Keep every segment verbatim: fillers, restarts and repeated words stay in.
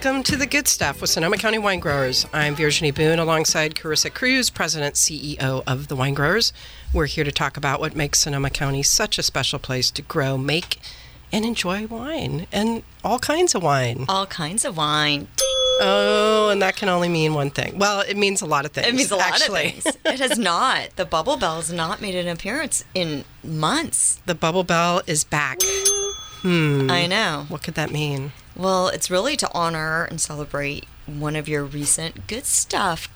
Welcome to The Good Stuff with Sonoma County Wine Growers. I'm Virginie Boone alongside Carissa Cruz, President, C E O of the Wine Growers. We're here to talk about what makes Sonoma County such a special place to grow, make, and enjoy wine. And all kinds of wine. All kinds of wine. Oh, and that can only mean one thing. Well, it means a lot of things. It means a lot actually. of things. It has not. The Bubble Bell has not made an appearance in months. The Bubble Bell is back. Hmm. I know. What could that mean? Well, it's really to honor and celebrate one of your recent Good Stuff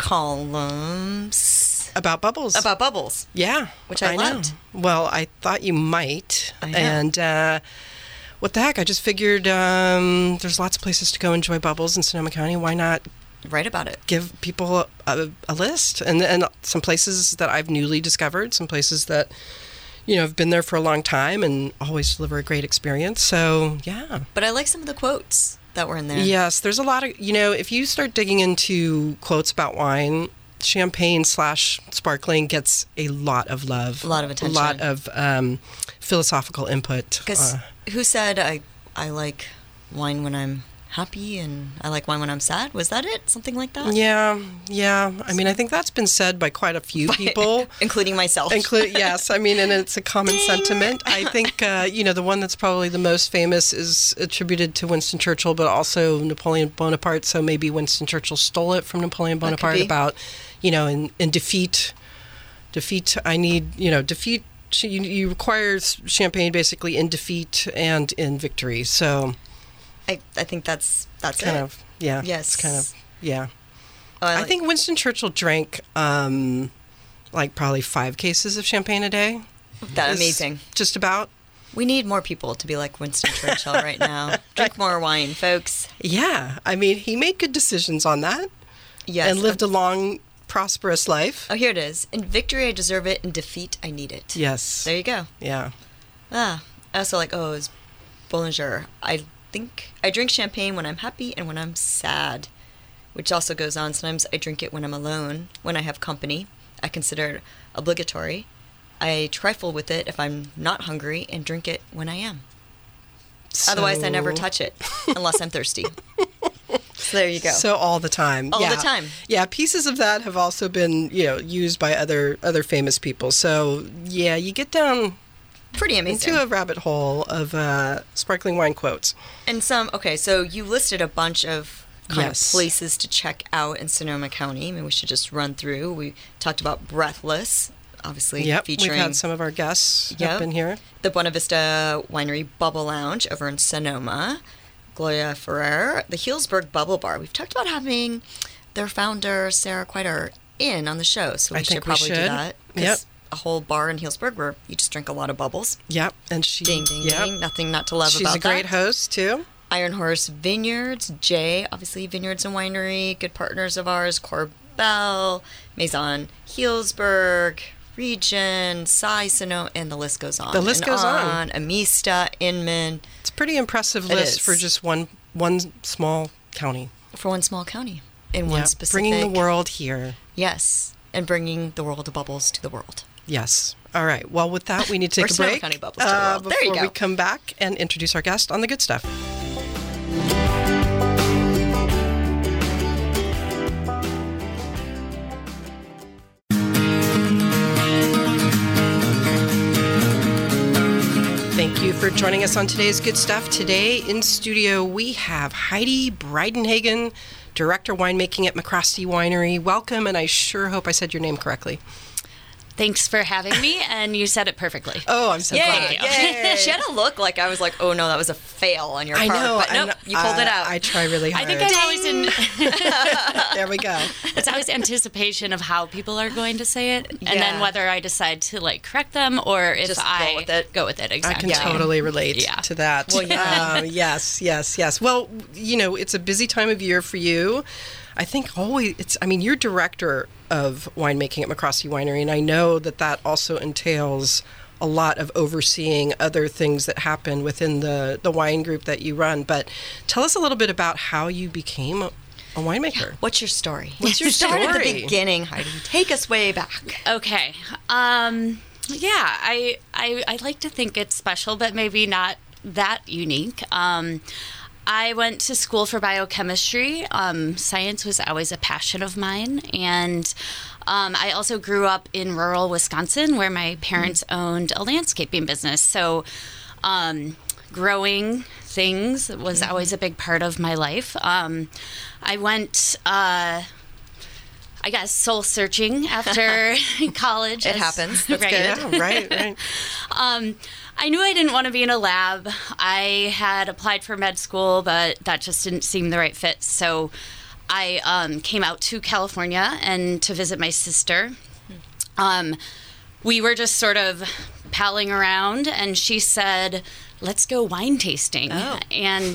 columns. About bubbles. About bubbles. Yeah. Which I, I loved. Know. Well, I thought you might. I know. And uh, what the heck? I just figured um, there's lots of places to go enjoy bubbles in Sonoma County. Why not write about it? Give people a, a, a list. And, and some places that I've newly discovered, some places that, you know, have been there for a long time and always deliver a great experience. So, yeah. But I like some of the quotes that were in there. Yes, there's a lot of, you know, if you start digging into quotes about wine, champagne slash sparkling gets a lot of love. A lot of attention. A lot of um, philosophical input. Because uh, who said I, I like wine when I'm happy and I like wine when I'm sad? Was that it? Something like that? Yeah, yeah. I mean, I think that's been said by quite a few people. Including myself. Include, yes, I mean, and it's a common sentiment. I think, uh, you know, the one that's probably the most famous is attributed to Winston Churchill, but also Napoleon Bonaparte. So maybe Winston Churchill stole it from Napoleon Bonaparte about, you know, in, in defeat, defeat, I need, you know, defeat, you, you require champagne basically in defeat and in victory. So I, I think that's that's kind it. of, yeah. Yes. It's kind of, yeah. Oh, I, I like, think Winston Churchill drank um, like probably five cases of champagne a day. That's amazing. Just about. We need more people to be like Winston Churchill right now. Drink more wine, folks. Yeah. I mean, he made good decisions on that. Yes. And lived a long, prosperous life. Oh, here it is. In victory, I deserve it. In defeat, I need it. Yes. There you go. Yeah. Ah. I also like, oh, it's Bollinger. I think I drink champagne when I'm happy and when I'm sad, which also goes on. Sometimes I drink it when I'm alone, when I have company. I consider it obligatory. I trifle with it if I'm not hungry and drink it when I am. So... Otherwise, I never touch it unless I'm thirsty. So there you go. So all the time. All yeah. the time. Yeah, pieces of that have also been, you know, used by other other famous people. So, yeah, you get down pretty amazing into a rabbit hole of uh, sparkling wine quotes. And some, okay, so you listed a bunch of kind yes. of places to check out in Sonoma County. Maybe we should just run through. We talked about Breathless, obviously yep, featuring... we've had some of our guests yep, up in here. The Buena Vista Winery Bubble Lounge over in Sonoma. Gloria Ferrer. The Healdsburg Bubble Bar. We've talked about having their founder, Sarah Quiter, in on the show, so we I should think probably we should. do that. Yep. A whole bar in Healdsburg where you just drink a lot of bubbles. Yep, and she... Ding, ding, yep. ding. Nothing not to love She's about that. She's a great host, too. Iron Horse Vineyards, Jay, obviously Vineyards and Winery, good partners of ours, Corbel, Maison Healdsburg, Region, Cy, Sonoma, and the list goes on. The list and goes on. on. Amista, Inman. It's a pretty impressive It list is. for just one one small county. For one small county. In one yep. specific... Bringing the world here. Yes, and bringing the world of bubbles to the world. Yes. All right. Well, with that, we need to take Or a Sonoma break County bubbles to the uh, world. There you before go. we come back and introduce our guest on The Good Stuff. Thank you for joining us on today's Good Stuff. Today in studio, we have Heidi Breidenhagen, Director Winemaking at McCrosty Winery. Welcome, and I sure hope I said your name correctly. Thanks for having me, and you said it perfectly. Oh, I'm so Yay. glad. Yay. She had a look like I was like, oh no, that was a fail on your I part. know. But I nope, know. you pulled uh, it out. I try really hard. I think I'm always in... There we go. It's always anticipation of how people are going to say it, and Yeah. then whether I decide to like correct them or if Just I roll with it. go with it. I Exactly. can totally relate Yeah. to that. Well, yeah. Um, yes, yes, yes. Well, you know, it's a busy time of year for you. I think always it's, I mean, you're director of winemaking at McCrosty Winery, and I know that that also entails a lot of overseeing other things that happen within the, the wine group that you run. But tell us a little bit about how you became a, a winemaker. What's your story? What's your Start at the story? beginning, Heidi. Take us way back. Okay. Um, yeah, I, I I like to think it's special, but maybe not that unique. Um, I went to school for biochemistry. Um, science was always a passion of mine. And um, I also grew up in rural Wisconsin where my parents mm-hmm. owned a landscaping business. So um, growing things was mm-hmm. always a big part of my life. Um, I went... Uh, I guess soul searching after college. It as, happens. That's right. Good. Yeah, right, right. um, I knew I didn't want to be in a lab. I had applied for med school, but that just didn't seem the right fit. So I um, came out to California and to visit my sister. Um, we were just sort of palling around, and she said, "Let's go wine tasting." Oh. And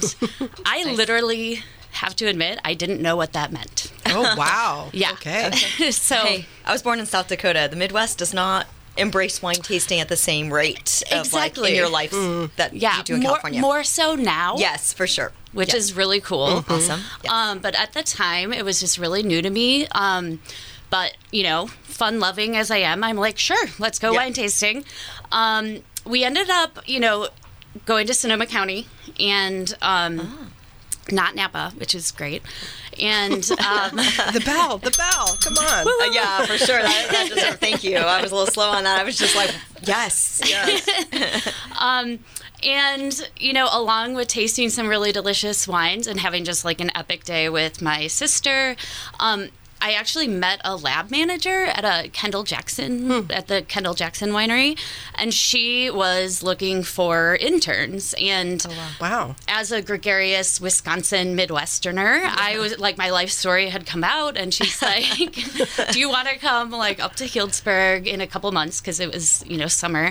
I nice. literally have to admit, I didn't know what that meant. Oh, wow. Yeah. Okay. okay. So hey, I was born in South Dakota. The Midwest does not embrace wine tasting at the same rate of exactly. like in your life mm. that yeah, you do in more, California. More so now. Yes, for sure. Which yes. is really cool. Mm-hmm. Awesome. Yes. Um, but at the time, it was just really new to me. Um, but, you know, fun-loving as I am, I'm like, sure, let's go yep. wine tasting. Um, we ended up, you know, going to Sonoma County and... Um, oh. Not Napa, which is great. And um, the bell, the bell, come on. Uh, yeah, for sure. That, that deserves, thank you. I was a little slow on that. I was just like, yes, yes. um, and, you know, along with tasting some really delicious wines and having just like an epic day with my sister, um, I actually met a lab manager at a Kendall Jackson, hmm. at the Kendall Jackson winery, and she was looking for interns. And oh, wow. wow. as a gregarious Wisconsin Midwesterner, yeah. I was like, my life story had come out, and she's like, do you want to come like up to Healdsburg in a couple months? Because it was, you know, summer.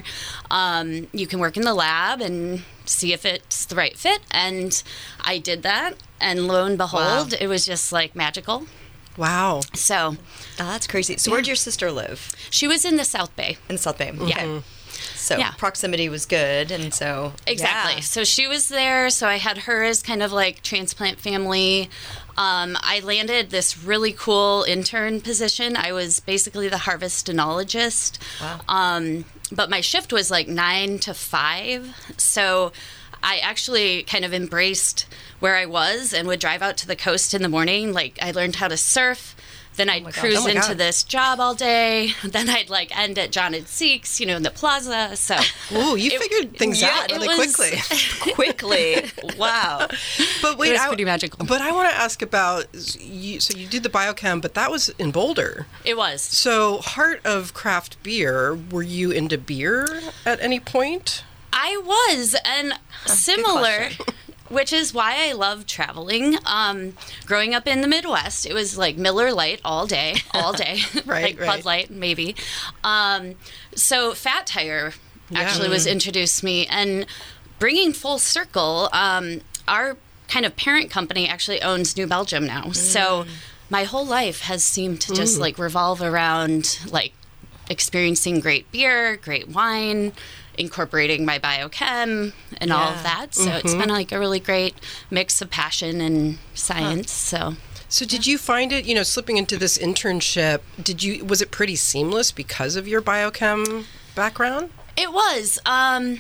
Um, you can work in the lab and see if it's the right fit. And I did that. And lo and behold, wow. it was just like magical. Wow. So. Oh, that's crazy. So yeah. where'd your sister live? She was in the South Bay. In South Bay. Okay. Yeah. So yeah. proximity was good, and so. Exactly. Yeah. So she was there, so I had her as kind of like transplant family. Um, I landed this really cool intern position. I was basically the harvest enologist. Wow. Um, but my shift was like nine to five. So I actually kind of embraced where I was and would drive out to the coast in the morning. Like, I learned how to surf. Then I'd oh cruise oh into God. this job all day. Then I'd like end at John and Seek's, you know, in the plaza. So, ooh, you it, figured things yeah, out really was, quickly. quickly, wow. But wait, it was I, pretty magical. But I want to ask about you. So you did the biochem, but that was in Boulder. It was. So, heart of craft beer. Were you into beer at any point? I was, and oh, similar. Which is why I love traveling. Um, growing up in the Midwest, it was like Miller Lite all day, all day. right, like right. Bud Light, maybe. Um, so Fat Tire actually yeah. was introduced to me. And bringing full circle, um, our kind of parent company actually owns New Belgium now. Mm. So my whole life has seemed to just mm. like revolve around like experiencing great beer, great wine, incorporating my biochem and yeah. all of that. So mm-hmm. it's been like a really great mix of passion and science. Huh. So So did you find it, you know, slipping into this internship, did you was it pretty seamless because of your biochem background? It was. Um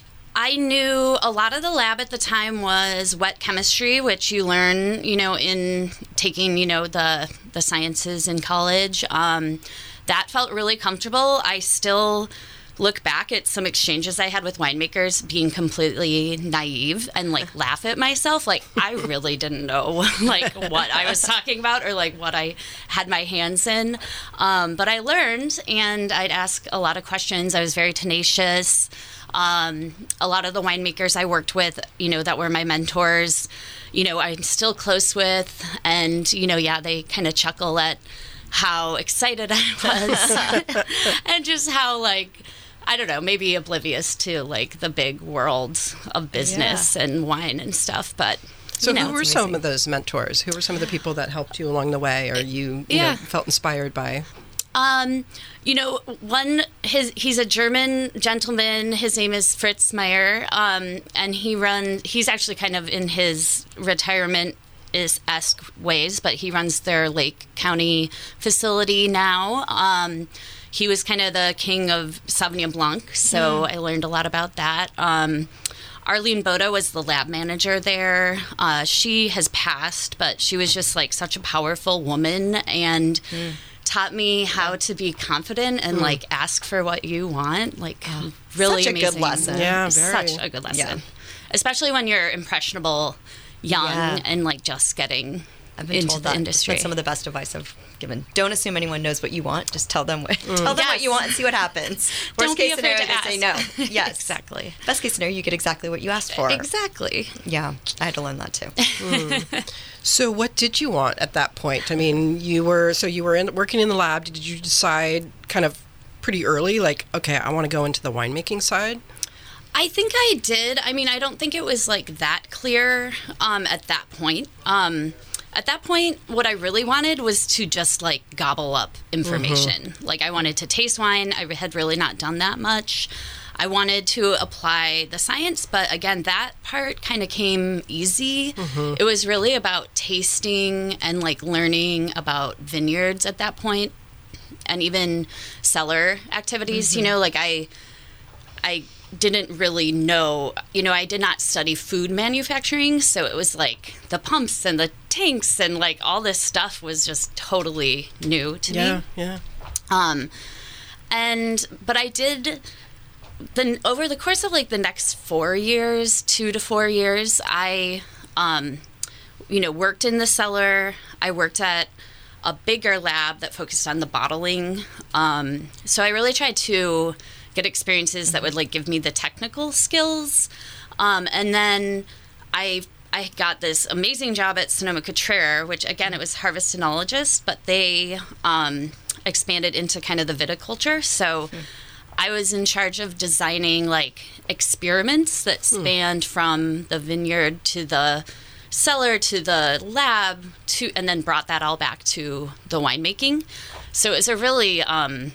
I knew a lot of the lab at the time was wet chemistry, which you learn, you know, in taking, you know, the the sciences in college. Um that felt really comfortable. I still look back at some exchanges I had with winemakers being completely naive and like laugh at myself. Like, I really didn't know like what I was talking about or like what I had my hands in. Um, but I learned, and I'd ask a lot of questions. I was very tenacious. Um, a lot of the winemakers I worked with, you know, that were my mentors, you know, I'm still close with. And, you know, yeah, they kind of chuckle at how excited I was and just how like, I don't know, maybe oblivious to like the big world of business yeah. and wine and stuff. But so, you know, who were some of those mentors? Who were some of the people that helped you along the way, or you, you yeah. know, felt inspired by? Um, you know, one his he's a German gentleman. His name is Fritz Meyer, um, and he runs. He's actually kind of in his retirement is esque ways, but he runs their Lake County facility now. Um, He was kind of the king of Sauvignon Blanc, so mm. I learned a lot about that. Um, Arlene Boda was the lab manager there. Uh, she has passed, but she was just like such a powerful woman and mm. taught me how to be confident and mm. like ask for what you want. Like oh, really such a amazing. good lesson. Yeah, very. Such a good lesson. Yeah. Especially when you're impressionable, young, yeah. and like just getting I've been into told the that. industry. That's some of the best advice I've given. Don't assume anyone knows what you want. Just tell them what, mm. tell them yes. what you want and see what happens. Don't Worst be case afraid scenario, to they ask. say no. Yes, exactly. Best case scenario, you get exactly what you asked for. Exactly. Yeah, I had to learn that too. Mm. So, what did you want at that point? I mean, you were so you were in, working in the lab. Did you decide kind of pretty early, like, okay, I want to go into the winemaking side? I think I did. I mean, I don't think it was like that clear um, at that point. Um, at that point, what I really wanted was to just like gobble up information. Mm-hmm. Like I wanted to taste wine. I had really not done that much. I wanted to apply the science, but again, that part kind of came easy. Mm-hmm. It was really about tasting and like learning about vineyards at that point, and even cellar activities. Mm-hmm. You know, like I, I. didn't really know, you know, I did not study food manufacturing, so it was like the pumps and the tanks and like all this stuff was just totally new to yeah, me. Yeah, Um, and, but I did, then over the course of like the next four years, two to four years, I, um, you know, worked in the cellar. I worked at a bigger lab that focused on the bottling. Um, so I really tried to get experiences that would like give me the technical skills. Um, and then I I got this amazing job at Sonoma-Cutrer, which again, it was harvest enologist, but they um, expanded into kind of the viticulture. So mm. I was in charge of designing like experiments that spanned mm. from the vineyard to the cellar to the lab to, and then brought that all back to the winemaking. So it was a really um,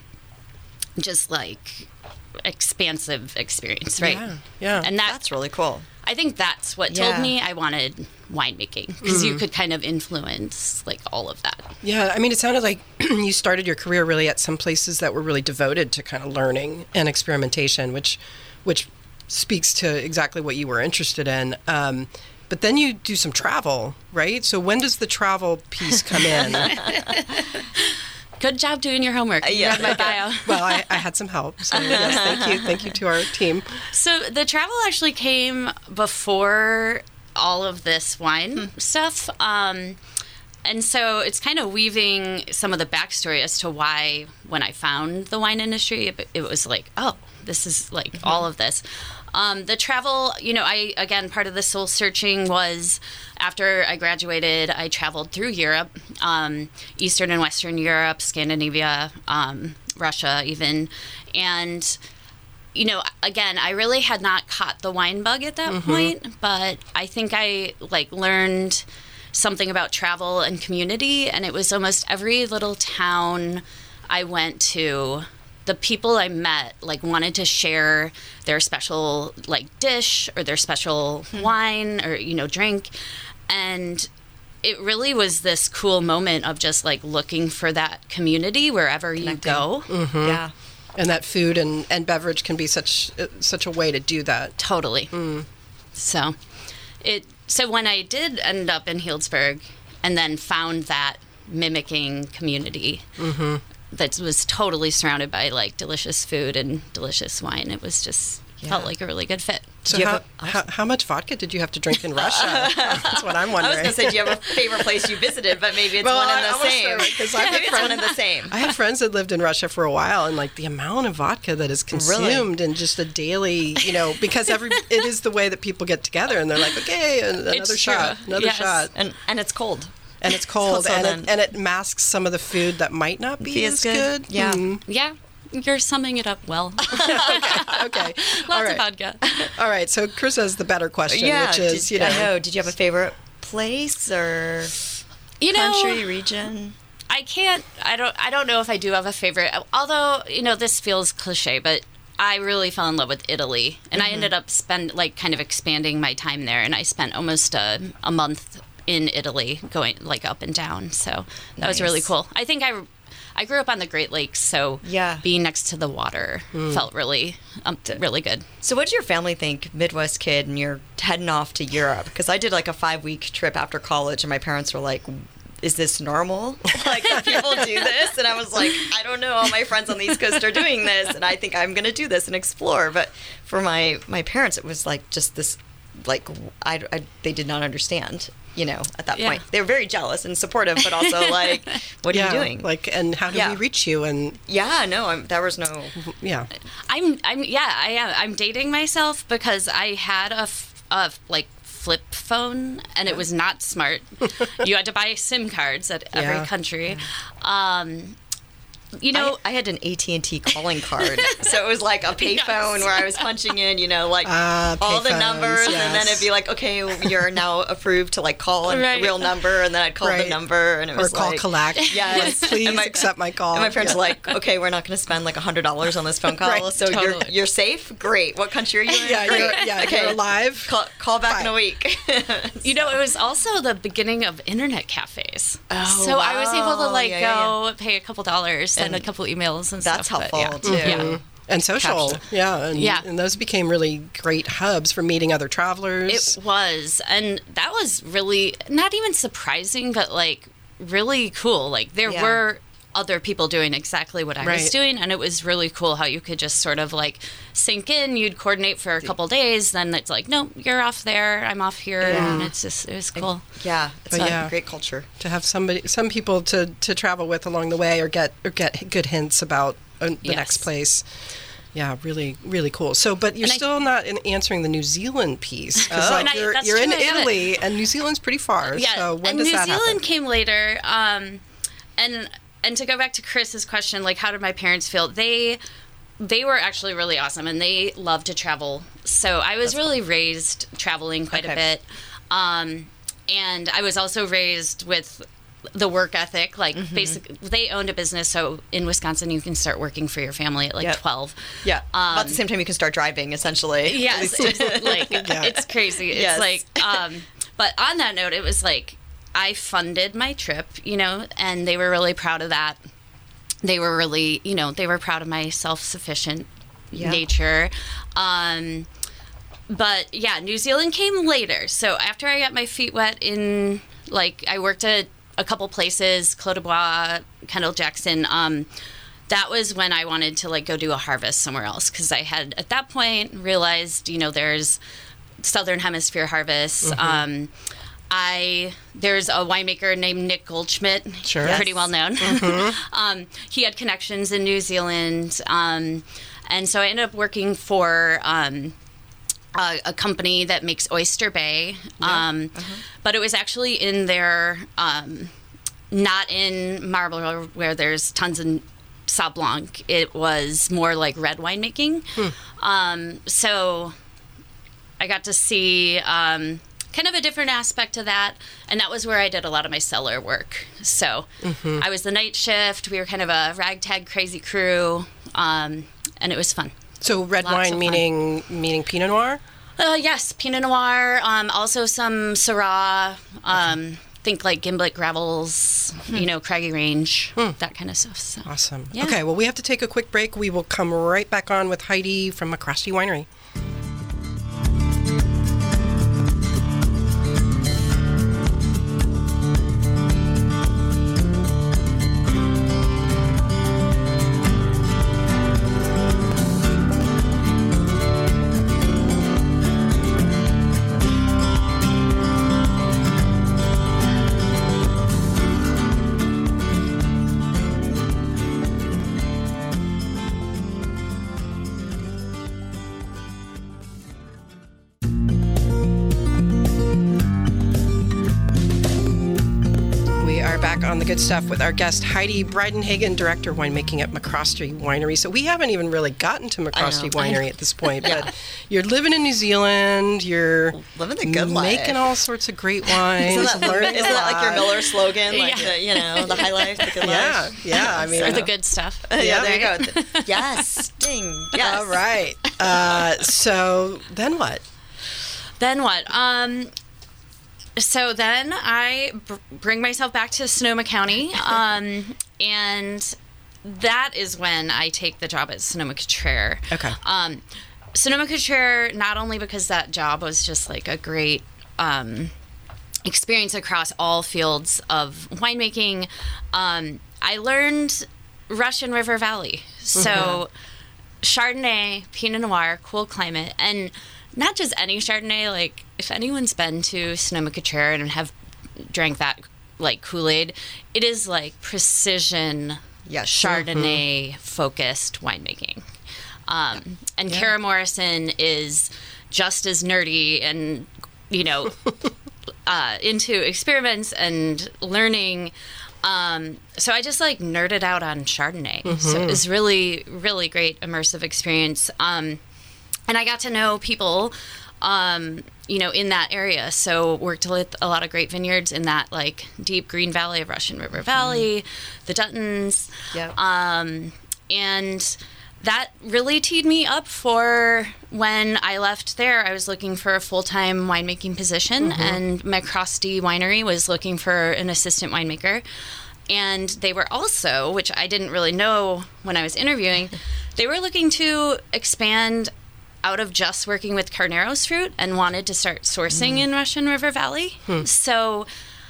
just like expansive experience, right? Yeah, yeah. And that, that's really cool. I think that's what yeah. told me I wanted winemaking, because mm. you could kind of influence like all of that. Yeah, I mean, it sounded like you started your career really at some places that were really devoted to kind of learning and experimentation, which, which speaks to exactly what you were interested in. Um, but then you do some travel, right? So when does the travel piece come in? Good job doing your homework. You yeah. read my bio. Well, I, I had some help. So yes, thank you. Thank you to our team. So the travel actually came before all of this wine hmm. stuff. Um, and so it's kind of weaving some of the backstory as to why when I found the wine industry, it, it was like, oh, this is like mm-hmm. all of this. Um, the travel, you know, I, again, part of the soul searching was after I graduated, I traveled through Europe, um, Eastern and Western Europe, Scandinavia, um, Russia even. And, you know, again, I really had not caught the wine bug at that mm-hmm. point, but I think I like learned something about travel and community. And it was almost every little town I went to, the people I met like wanted to share their special like dish or their special hmm. wine or, you know, drink. And it really was this cool moment of just like looking for that community wherever Connecting. You go. Mm-hmm. Yeah. And that food and, and beverage can be such uh, such a way to do that. Totally. Mm. So it so when I did end up in Healdsburg and then found that mimicking community, mm-hmm. that was totally surrounded by like delicious food and delicious wine. It was just yeah. felt like a really good fit. So how, a, how, how much vodka did you have to drink in Russia? That's what I'm wondering. I was going to say, do you have a favorite place you visited? But maybe it's well, one I, and the I same. Because I maybe it's one and the same. I had friends that lived in Russia for a while, and like the amount of vodka that is consumed really? in just a daily, you know, because every it is the way that people get together, and they're like, okay, another it's shot, true. another yes. shot, and and it's cold. And it's cold, so and, then, it, and it masks some of the food that might not be, be as good. good. Yeah. Mm. Yeah. You're summing it up well. okay. okay. Lots All right. of vodka. All right. So Chris has the better question, yeah, which is, did, you know, I know. Did you have a favorite place or you know, country, region? I can't. I don't. I don't know if I do have a favorite. Although you know, this feels cliche, but I really fell in love with Italy, and mm-hmm. I ended up spend like kind of expanding my time there, and I spent almost a, a month in Italy, going like up and down. So that nice. was really cool. I think I. I grew up on the Great Lakes, so Yeah. being next to the water felt really, um, really good. So what did your family think, Midwest kid, and you're heading off to Europe? Because I did like a five-week trip after college, and my parents were like, is this normal? Like, do people do this? And I was like, I don't know. All my friends on the East Coast are doing this, and I think I'm going to do this and explore. But for my, my parents, it was like just this, like, I, I, they did not understand, you know, at that Yeah. point. They were very jealous and supportive, but also like, what are yeah, you doing? Like, and how do Yeah. we reach you? And yeah, no, I'm, there was no... yeah, I'm, I'm, yeah, I am. I'm dating myself because I had a, f- a like flip phone, and it was not smart. You had to buy SIM cards at every Yeah. country. Um, you know, I, I had an A T and T calling card, so it was like a payphone Yes. where I was punching in, you know, like Ah, all the payphones, numbers, and then yes. it'd be like, okay, you're now approved to like call a Right. real number, and then I'd call Right. the number, and it or was call like, collect. Yes. Like, please And my- accept my call. And my parents Yeah. were like, okay, we're not going to spend like a hundred dollars on this phone call, Right, so you're totally. you're safe. Great. What country are you in? Yeah, Great. you're, yeah, okay. you're alive. Call, call back in a Fine. week. You know, it was also the beginning of internet cafes. Oh, so I was able to wow. like Yeah, go pay a couple dollars, send And a couple emails and that's stuff. but helpful, yeah. too. Yeah. And social, Capture. yeah, and, Yeah. and those became really great hubs for meeting other travelers. It was, and that was really not even surprising, but like really cool. Like there Yeah. were other people doing exactly what I Right. was doing, and it was really cool how you could just sort of like sink in. You'd coordinate for a couple days, then it's like, no, you're off there, I'm off here, and it's just it was cool. Yeah, it's But a yeah. great culture. to have somebody, some people to, to travel with along the way, or get or get good hints about uh, the Yes. next place. Yeah, really, really cool. So, but you're And I- still not in answering the New Zealand piece because Oh. like And I- you're that's you're in true, I haven't. Italy, and New Zealand's pretty far. Yeah, So when and does New that Zealand happen? came later. Um, and and to go back to Chris's question, like how did my parents feel? They they were actually really awesome, and they love to travel. So I was really raised traveling quite Okay. a bit, um, and I was also raised with the work ethic. Like Mm-hmm. basically, they owned a business. So in Wisconsin, you can start working for your family at like Yep. twelve. Yeah, about Um, the same time you can start driving, essentially. Yes, it's like Yeah. it's crazy. It's Yes. like, um, but on that note, it was like I funded my trip, you know, and they were really proud of that. They were really, you know, they were proud of my self-sufficient Yeah. nature. Um, but yeah, New Zealand came later. So after I got my feet wet in, like, I worked at a couple places, Clos de Bois, Kendall Jackson. Um, that was when I wanted to like go do a harvest somewhere else because I had at that point realized, you know, there's Southern Hemisphere harvests. Um, I there's a winemaker named Nick Goldschmidt, Sure. pretty Yes. well known. um, he had connections in New Zealand, um, and so I ended up working for um, a, a company that makes Oyster Bay. Um, But it was actually in their um, not in Marlborough where there's tons of Sauv Blanc. It was more like red winemaking. Um, so I got to see um, kind of a different aspect of that, and that was where I did a lot of my cellar work. So I was the night shift. We were kind of a ragtag crazy crew, um, and it was fun. So red Lots of wine fun. meaning meaning Pinot Noir. Uh, yes, Pinot Noir. Um, also some Syrah. Um, think like Gimlet Gravels. You know, Craggy Range. That kind of stuff. So. Awesome. Yeah. Okay, well, we have to take a quick break. We will come right back on with Heidi from McCrosty Winery. We are back on the good stuff with our guest Heidi Breidenhagen, director of winemaking at McCrosty Winery. So we haven't even really gotten to McCrosty I know. Winery at this point, but you're living in New Zealand. You're Living the good life. making all sorts of great wines. Isn't that, learning isn't a that like your lot. Miller slogan? Like, Yeah. the, you know, the high life, the good Yeah, life? yeah. I mean, Or the good stuff. Yeah, Yeah. there you go. Yes, ding. Yes. all right. Uh, so then what? Then what? Um, so then I br- bring myself back to Sonoma County, um, and that is when I take the job at Sonoma-Cutrer. Okay. Um, Sonoma-Cutrer, not only because that job was just like a great um, experience across all fields of winemaking, um, I learned Russian River Valley. So mm-hmm. Chardonnay, Pinot Noir, cool climate, and not just any Chardonnay. Like, if anyone's been to Sonoma-Cutrer and have drank that, like, Kool-Aid, it is, like, precision yes. Chardonnay-focused winemaking. Um, and yeah. Kara Morrison is just as nerdy and, you know, uh, into experiments and learning. Um, so I just, like, nerded out on Chardonnay. Mm-hmm. So it was really, really great immersive experience. Um, and I got to know people, um, you know, in that area. So worked with a lot of great vineyards in that, like, deep green valley of Russian River Valley, mm-hmm. the Duttons. Yep. Um, and that really teed me up for when I left there. I was looking for a full-time winemaking position, mm-hmm. and McCrosty Winery was looking for an assistant winemaker. And they were also, which I didn't really know when I was interviewing, they were looking to expand out of just working with Carneros fruit and wanted to start sourcing mm. in Russian River Valley. Hmm. So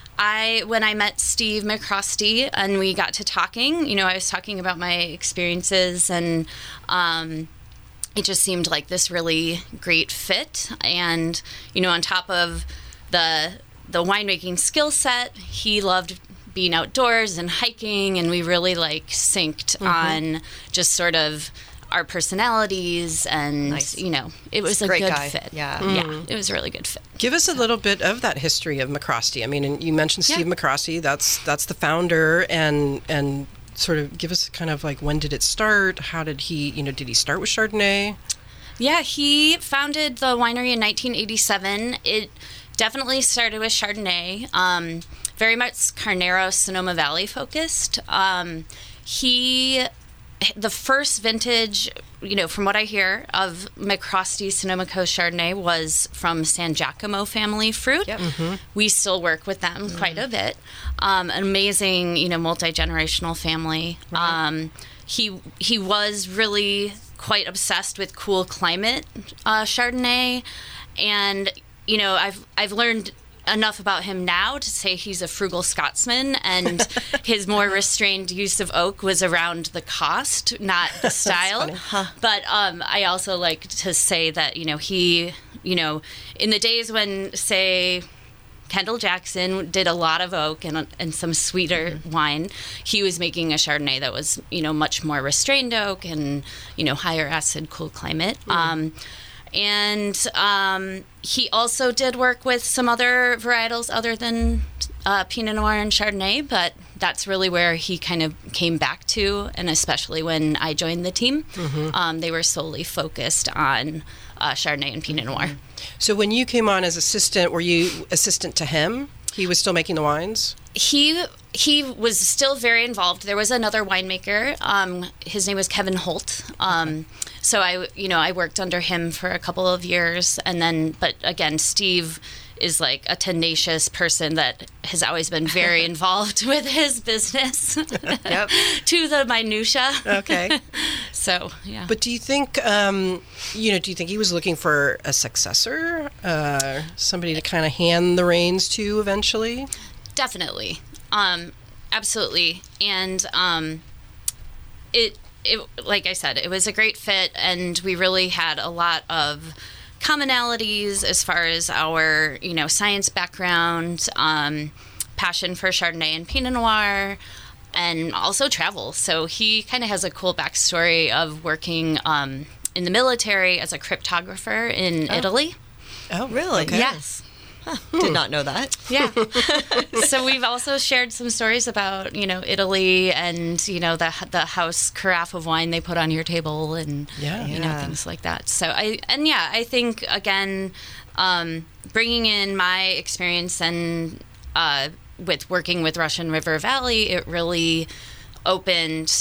I, when I met Steve McCrosty and we got to talking, you know, I was talking about my experiences, and um, it just seemed like this really great fit. And, you know, on top of the the winemaking skill set, he loved being outdoors and hiking, and we really, like, synced mm-hmm. on just sort of our personalities, and nice. You know, it was a Great good guy. fit. Yeah. Mm. Mm-hmm. Yeah, it was a really good fit. Give us a little bit of that history of McCrosty. I mean, and you mentioned Steve yeah. McCrosty. That's that's the founder, and and sort of give us kind of like, when did it start? How did he, you know, did he start with Chardonnay? Yeah, he founded the winery in nineteen eighty-seven. It definitely started with Chardonnay, um, very much Carneros, Sonoma Valley focused. Um, he, the first vintage, you know, from what I hear of McCrosty Sonoma Coast Chardonnay was from San Giacomo family fruit. Yep. Mm-hmm. We still work with them mm-hmm. quite a bit. Um, an amazing, you know, multi-generational family. Right. Um, he he was really quite obsessed with cool climate uh, Chardonnay, and you know, I've I've learned enough about him now to say he's a frugal Scotsman, and his more restrained use of oak was around the cost, not the style. Huh. But um, I also like to say that, you know, he, you know, in the days when, say, Kendall Jackson did a lot of oak and and some sweeter mm-hmm. wine, he was making a Chardonnay that was, you know, much more restrained oak and, you know, higher acid, cool climate. Mm. Um, and um, he also did work with some other varietals other than uh, Pinot Noir and Chardonnay, but that's really where he kind of came back to, and especially when I joined the team, mm-hmm. um, they were solely focused on uh, Chardonnay and Pinot Noir. So when you came on as assistant, were you assistant to him? He was still making the wines? He he was still very involved. There was another winemaker. Um, his name was Kevin Holt. Um, so I, you know, I worked under him for a couple of years, and then, but again, Steve is like a tenacious person that has always been very involved with his business Yep. to the minutia. Okay. So, yeah. But do you think, um, you know, do you think he was looking for a successor, uh, somebody to kind of hand the reins to eventually? Definitely. Um, absolutely. And um, it, it, like I said, it was a great fit, and we really had a lot of commonalities as far as our, you know, science background, um, passion for Chardonnay and Pinot Noir, and also travel. So he kind of has a cool backstory of working um, in the military as a cryptographer in Oh. Italy. Oh, Really? Okay. Yes. Huh. Did not know that. Yeah. So we've also shared some stories about, you know, Italy and, you know, the the house carafe of wine they put on your table, and, Yeah. you know, Yeah. things like that. So I, and yeah, I think, again, um, bringing in my experience and uh, with working with Russian River Valley, it really opened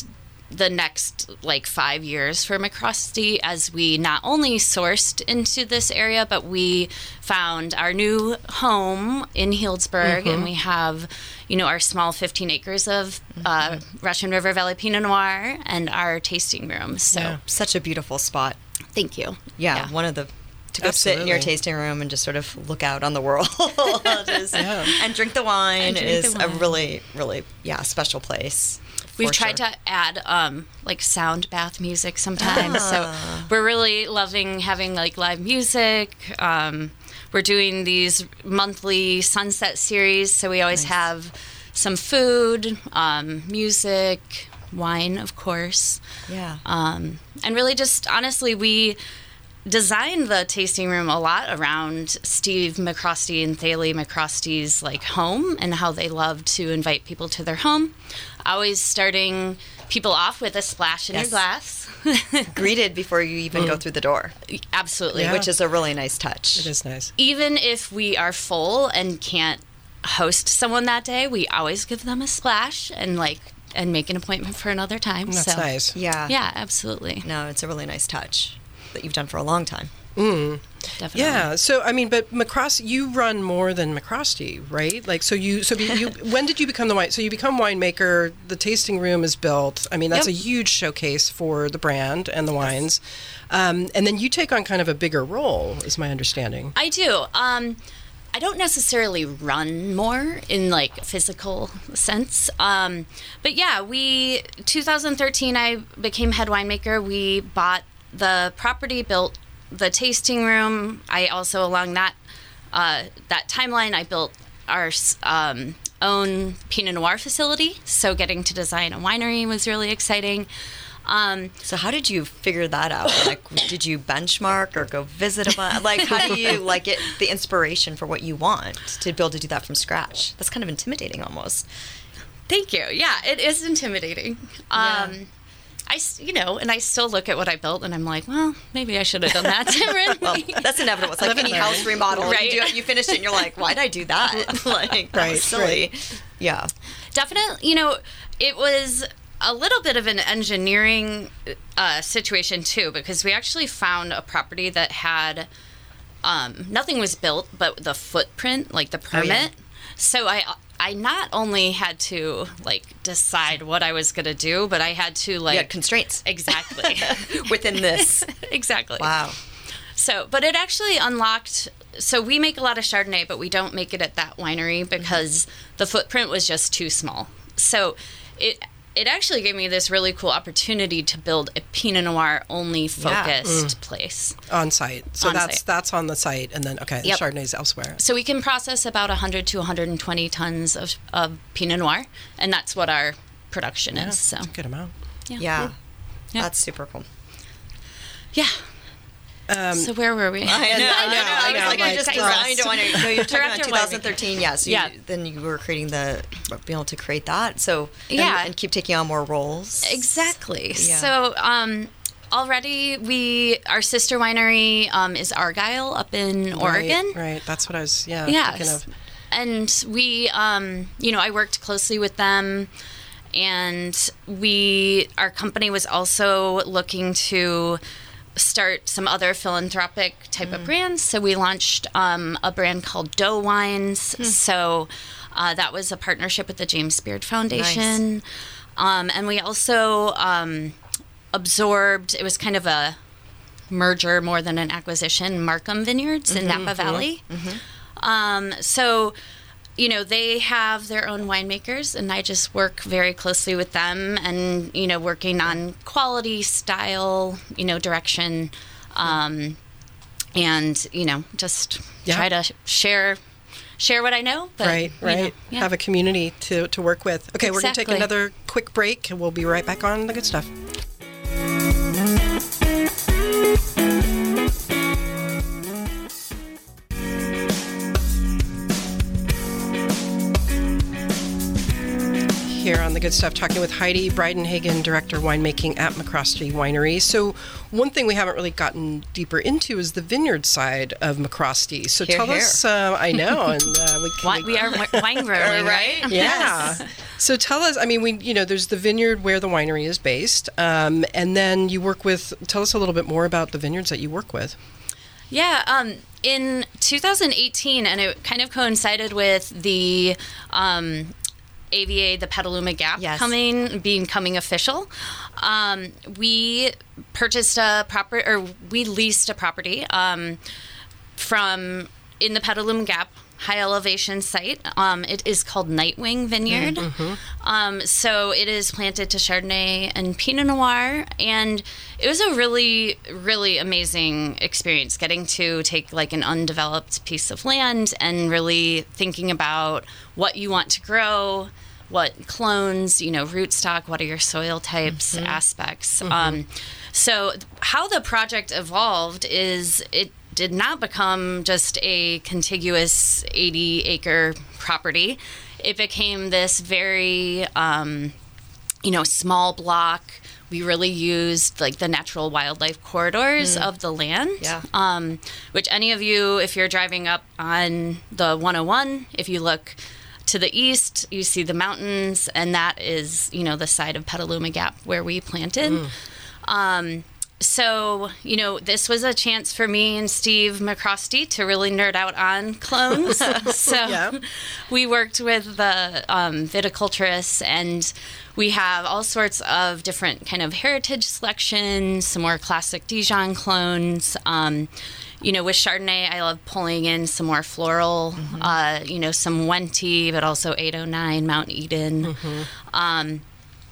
the next like five years for McCrosty as we not only sourced into this area, but we found our new home in Healdsburg, mm-hmm. and we have, you know, our small fifteen acres of uh, mm-hmm. Russian River Valley Pinot Noir and our tasting room. So yeah. Such a beautiful spot. Thank you. Yeah, yeah. one of the to go Absolutely. sit in your tasting room and just sort of look out on the world is, yeah. and drink the wine drink is the wine. a really, really, yeah, special place. We've tried sure. to add um, like sound bath music sometimes. Ah. So we're really loving having like live music. Um, we're doing these monthly sunset series. So we always nice. have some food, um, music, wine, of course. Yeah. Um, and really just honestly, we designed the tasting room a lot around Steve McCrosty and Thalie McCrosty's like home and how they love to invite people to their home. Always starting people off with a splash in Yes. your glass. Greeted before you even mm. go through the door. Absolutely. Yeah. Which is a really nice touch. It is nice. Even if we are full and can't host someone that day, we always give them a splash and like and make an appointment for another time. That's so, nice. Yeah. Yeah, absolutely. No, it's a really nice touch that you've done for a long time. Mm. Definitely. Yeah. So I mean, but McCrosty, you run more than McCrosty, right? Like, so you, so you, when did you become the wine? So you become winemaker. The tasting room is built. I mean, that's Yep. a huge showcase for the brand and the wines. Um, and then you take on kind of a bigger role, is my understanding. I do. Um, I don't necessarily run more in like physical sense. Um, but yeah, we, twenty thirteen, I became head winemaker. We bought the property, built the tasting room. I also, along that uh, that timeline, I built our um, own Pinot Noir facility. So getting to design a winery was really exciting. Um, so how did you figure that out? Like, did you benchmark or go visit a bunch? Like, how do you like get the inspiration for what you want to be able to do that from scratch? That's kind of intimidating almost. Thank you. Yeah, it is intimidating. Yeah. Um, I, s- you know, and I still look at what I built and I'm like, well, maybe I should have done that differently. Well, that's inevitable. It's like any house remodel. Right. You, do, you finish it and you're like, why did I do that? Like, that Right, was silly. right. Yeah. Definitely, you know, it was a little bit of an engineering uh, situation too, because we actually found a property that had, um, nothing was built, but the footprint, like the permit. Oh, yeah. So I I not only had to like decide what I was going to do, but I had to like You had constraints. Exactly. Within this. Exactly. Wow. So, but it actually unlocked. So we make a lot of Chardonnay, but we don't make it at that winery because mm-hmm. the footprint was just too small. So it it actually gave me this really cool opportunity to build a Pinot Noir only focused yeah. mm. place On site. So on that's site. that's on the site, and then okay, Yep. the Chardonnay's elsewhere. So we can process about one hundred to one hundred twenty tons of, of Pinot Noir, and that's what our production Yeah, is. So that's a good amount. yeah, Yeah. Yeah. That's super cool. yeah. Um, So where were we? I know, I know. I, I was know, like, like, I just like, designed a winery. No, you're talking about Director twenty thirteen, yeah. So you, Yeah. then you were creating the, being able to create that. So, and, Yeah. and keep taking on more roles. Exactly. Yeah. So um, already we, our sister winery um, is Argyle up in Oregon. Right, right. That's what I was. Yeah. Yes. Thinking of. And we, um, you know, I worked closely with them, and we, our company was also looking to start some other philanthropic type Mm. of brands. So we launched um, a brand called Doe Wines. Hmm. So uh, that was a partnership with the James Beard Foundation. Um, and we also um, absorbed, it was kind of a merger more than an acquisition, Markham Vineyards in Napa Valley. Um, so, you know, they have their own winemakers, and I just work very closely with them and, you know, working on quality, style, you know, direction, um, and, you know, just Yeah. try to share share what I know. But, Right, you right. know, yeah. Have a community to, to work with. Okay, we're going to take Exactly. another quick break, and we'll be right back on The Good Stuff. Here on The the Good Stuff, talking with Heidi Breidenhagen, Director of Winemaking at McCrosty Winery. So one thing we haven't really gotten deeper into is the vineyard side of McCrosty. So Hear, tell hear. us, uh, I know, and uh, we can... Wine, we are wi- wine growing, right? Yeah. So tell us, I mean, we you know, there's the vineyard where the winery is based, um, and then you work with, tell us a little bit more about the vineyards that you work with. Yeah, um, in two thousand eighteen, and it kind of coincided with the um, A V A, the Petaluma Gap, Yes. coming, becoming official. Um, we purchased a property, or we leased a property um, from in the Petaluma Gap high elevation site. Um, it is called Nightwing Vineyard. Mm-hmm. Um, so it is planted to Chardonnay and Pinot Noir, and it was a really, really amazing experience getting to take like an undeveloped piece of land and really thinking about what you want to grow, what clones, you know, rootstock, what are your soil types, Mm-hmm. aspects. Um, so how the project evolved is it did not become just a contiguous eighty acre property. It became this very, um, you know, small block. We really used like the natural wildlife corridors of the land. Yeah. Um, which any of you, if you're driving up on the one oh one, if you look to the east, you see the mountains, and that is, you know, the side of Petaluma Gap where we planted. Um, So, you know, this was a chance for me and Steve McCrosty to really nerd out on clones. so Yeah. we worked with the um, viticulturists, and we have all sorts of different kind of heritage selections, some more classic Dijon clones. Um, you know, with Chardonnay, I love pulling in some more floral, uh, you know, some Wente, but also eight oh nine, Mount Eden. Um,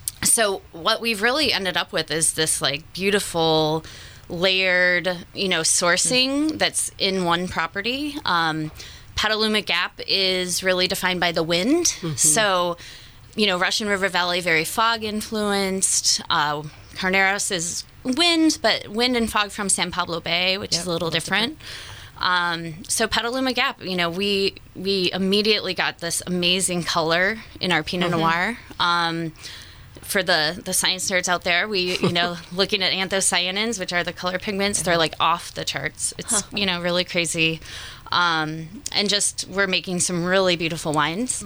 So what we've really ended up with is this like beautiful layered, you know, sourcing that's in one property. Um, Petaluma Gap is really defined by the wind. So, you know, Russian River Valley, very fog influenced. Uh, Carneros is wind, but wind and fog from San Pablo Bay, which is a little different. Um, so Petaluma Gap, you know, we we immediately got this amazing color in our Pinot Noir. Um, For the, the science nerds out there, we, you know, looking at anthocyanins, which are the color pigments, they're like off the charts. It's, you know, really crazy. Um, and just, we're making some really beautiful wines.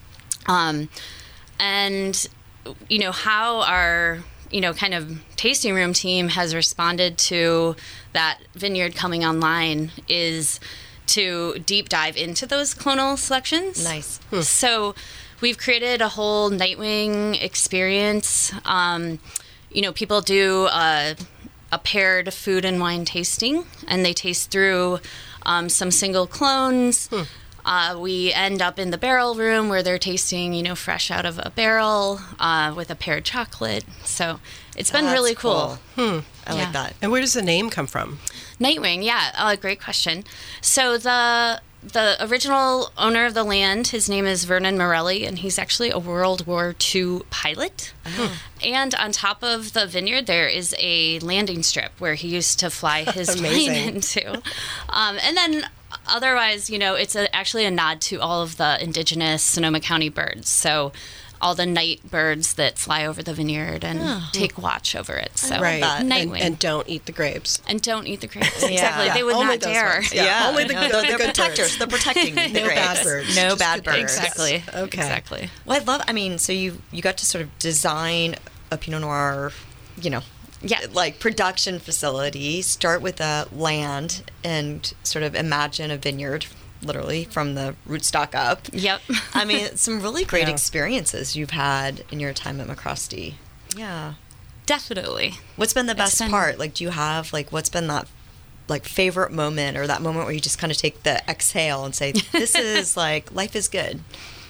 Um, and, you know, how our, you know, kind of tasting room team has responded to that vineyard coming online is to deep dive into those clonal selections. Nice. So we've created a whole Nightwing experience. Um, you know, people do a, a paired food and wine tasting, and they taste through um, some single clones. Uh, we end up in the barrel room where they're tasting, you know, fresh out of a barrel uh, with a paired chocolate. So it's been That's really cool. I Yeah. like that. And where does the name come from? Nightwing, yeah, uh, great question. So the the original owner of the land, his name is Vernon Morelli, and he's actually a World War Two pilot. And on top of the vineyard, there is a landing strip where he used to fly his plane Amazing. into. Um, and then otherwise, you know, it's a, actually a nod to all of the indigenous Sonoma County birds. So all the night birds that fly over the vineyard and take watch over it. So Right. that. And, Nightwing. and don't eat the grapes. And don't eat the grapes. Yeah. Exactly. Yeah, They would only not those dare. ones. Yeah. Only the no, good- they're, the they're good protectors. birds. They're protecting the No grapes. bad birds. No just bad good birds. Exactly. Okay. Exactly. Well, I love. I mean, so you you got to sort of design a Pinot Noir, you know, Yeah. like production facility. Start with a land and sort of imagine a vineyard, literally from the rootstock up. Yep. I mean, some really great Yeah. experiences you've had in your time at McCrosty. Yeah. Definitely. What's been the It's best been- part? Like, do you have like what's been that like favorite moment, or that moment where you just kind of take the exhale and say, "This is like life is good."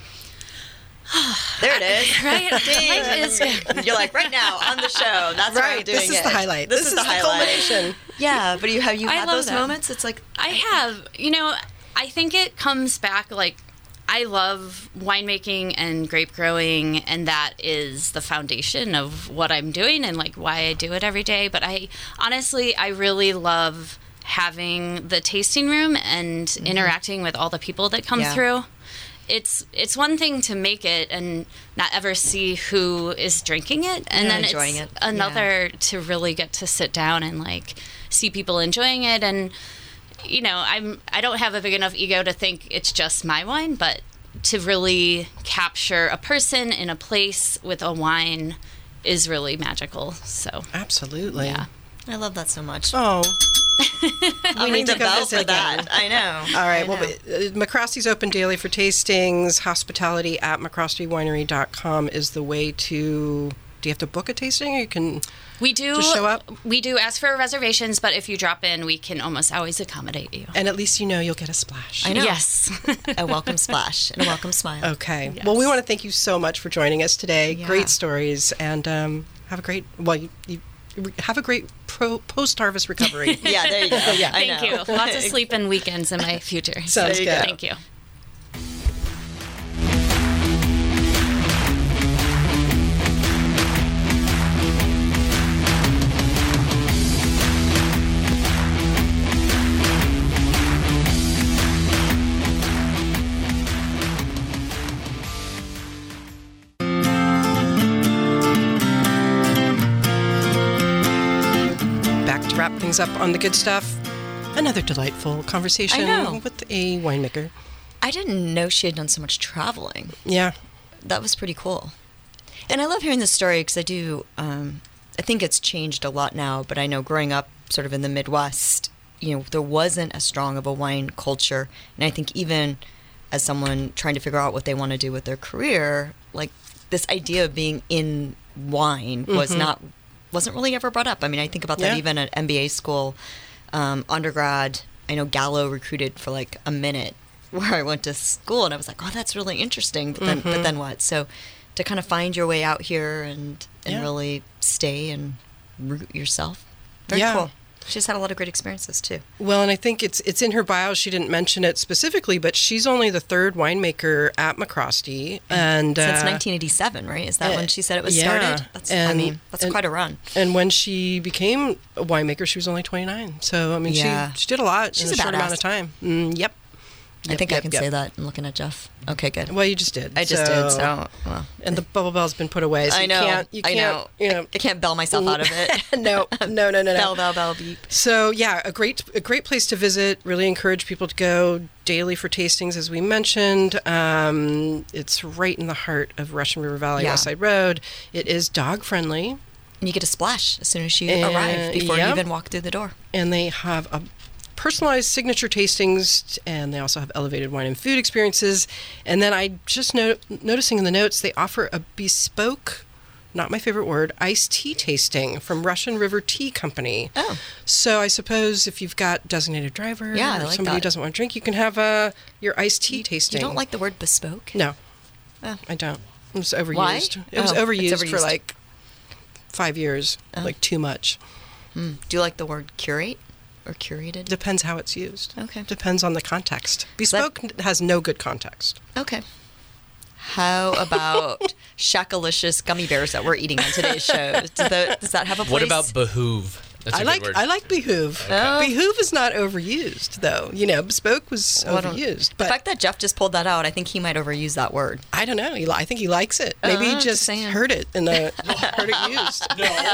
There it is. Right? Ding. Life is good. You're like right now on the show. That's where I'm Right. doing This is it. the highlight. This, This is, is the the highlight. culmination. Yeah, but you have you I had love those that. moments. It's like I have. You know, I think it comes back like I love winemaking and grape growing, and that is the foundation of what I'm doing and like why I do it every day. But I honestly, I really love having the tasting room and interacting with all the people that come Yeah. through. it's it's one thing to make it and not ever see who is drinking it, and Yeah, then enjoying it's it. another to really get to sit down and like see people enjoying it. And you know, I'm I don't have a big enough ego to think it's just my wine, but to really capture a person in a place with a wine is really magical. So Absolutely. yeah. I love that so much. Oh. I'll need ring to the go bell visit for that. again. I know. All right. I Well, know. uh, McCrosty's open daily for tastings. Hospitality at mccrosty winery dot com is the way to. Do you have to book a tasting, or you can We do just show up? we do ask for reservations, but if you drop in, we can almost always accommodate you. And at least you know you'll get a splash. I know. Yes. A welcome splash and a welcome smile. Okay. Yes. Well, we want to thank you so much for joining us today. Yeah. Great stories, and um, have a great. Well, you, you have a great pro, post-harvest recovery. Yeah, there you go. Yeah. I Thank know. you. Lots of sleep and weekends in my future. Sounds There you good. go. Thank you. Back to wrap things up on the good stuff. Another delightful conversation I know. with a winemaker. I didn't know she had done so much traveling. Yeah. That was pretty cool. And I love hearing this story because I do, um, I think it's changed a lot now, but I know growing up sort of in the Midwest, you know, there wasn't as strong of a wine culture. And I think even as someone trying to figure out what they want to do with their career, like this idea of being in wine was not, wasn't really ever brought up. I mean, I think about that Yeah. even at M B A school, um, undergrad. I know Gallo recruited for like a minute where I went to school, and I was like, oh, that's really interesting. But then, but then what? So to kind of find your way out here and, and Yeah. really stay and root yourself. Very Yeah. cool. She's had a lot of great experiences too. Well, and I think it's it's in her bio. She didn't mention it specifically, but she's only the third winemaker at McCrosty, and Since uh, nineteen eighty-seven, right? Is that uh, when she said it was yeah. started? That's, I And- mean, that's and- quite a run. And when she became a winemaker, she was only twenty-nine. So I mean, Yeah. she she did a lot She's in a, a short amount badass. of time. Mm, yep. I Yep, think I yep, can yep. say that. I'm looking at Jeff. Okay, good. Well, you just did. I just did. So, well, And the bubble bell's been put away. So I you know. Can't, you I can't, know. You know. I can't bell myself out of it. no, no, no, no, no. Bell, bell, bell, beep. So yeah, a great a great place to visit. Really encourage people to go daily for tastings, as we mentioned. Um, it's right in the heart of Russian River Valley, Yeah. West Side Road. It is dog friendly, And you get a splash as soon as you Uh, arrive before yep. you even walk through the door. and they have a personalized signature tastings, and they also have elevated wine and food experiences. And then I just no- noticing in the notes they offer a bespoke, not my favorite word, iced tea tasting from Russian River Tea Company. Oh. So I suppose if you've got designated driver Yeah, I or like somebody who that. doesn't want to drink, you can have uh, your iced tea tasting. You don't like the word bespoke? No, Oh. I don't. It was overused. Why? It was Oh, it's overused, for overused. like five years, Oh. like too much. Hmm. Do you like the word curate or curated? Depends how it's used. Okay. Depends on the context. Bespoke has no good context. Okay. How about Shakalicious gummy bears that we're eating on today's show? Does, the, does that have a place? What about behoove? That's a I good like word. I like behoove. Oh. Behoove is not overused though. You know, bespoke was Well, I don't- overused. the But fact that Jeff just pulled that out, I think he might overuse that word. I don't know. He, li- I think he likes it. Maybe Uh, he just just saying. heard it and uh, heard it used.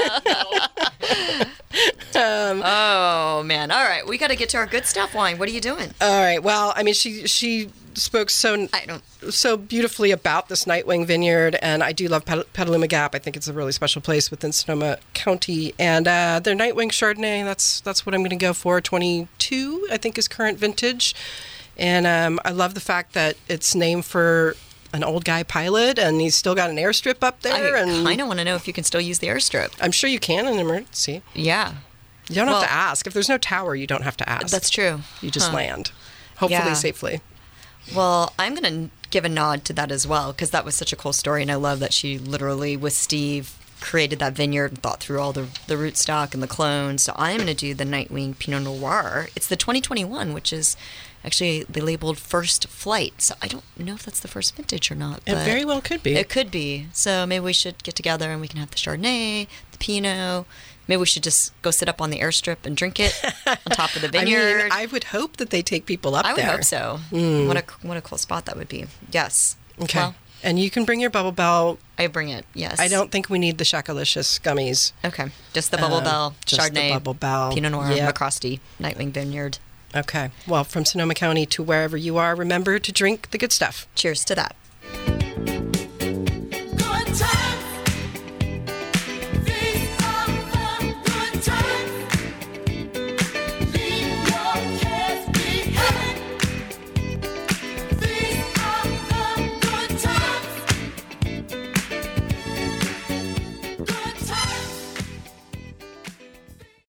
Oh man! All right, we got to get to our good stuff wine. What are you doing? All right. Well, I mean, she she spoke so I don't. so beautifully about this Nightwing Vineyard, and I do love Pet- Petaluma Gap. I think it's a really special place within Sonoma County, and uh, their Nightwing Chardonnay. That's that's what I'm going to go for. twenty-two, I think, is current vintage, and um, I love the fact that it's named for an old guy pilot, and he's still got an airstrip up there. I and kind of want to know if you can still use the airstrip. I'm sure you can in an emergency. Yeah, You don't Well- have to ask. If there's no tower, you don't have to ask. that's true. You just Huh. land, hopefully Yeah. safely. Well, I'm going to give a nod to that as well because that was such a cool story, and I love that she literally, with Steve, created that vineyard and thought through all the the rootstock and the clones. So I'm going to do the Nightwing Pinot Noir. It's the twenty twenty-one, which is actually they labeled first flight. So I don't know if that's the first vintage or not. It but very well could be. It could be. So maybe we should get together and we can have the Chardonnay, the Pinot, Maybe we should just go sit up on the airstrip and drink it on top of the I vineyard. mean, I would hope that they take people up I would there. hope so. Mm. What a what a cool spot that would be. Yes. Okay. Well, and you can bring your Bubble Bell. I bring it. Yes. I don't think we need the Shakalicious gummies. Okay. Just the Bubble Uh, Bell, just the Chardonnay, Bubble Bell. Pinot Noir, Yep. McCrosty, Nightwing Vineyard. Okay. Well, from Sonoma County to wherever you are, remember to drink the good stuff. Cheers to that.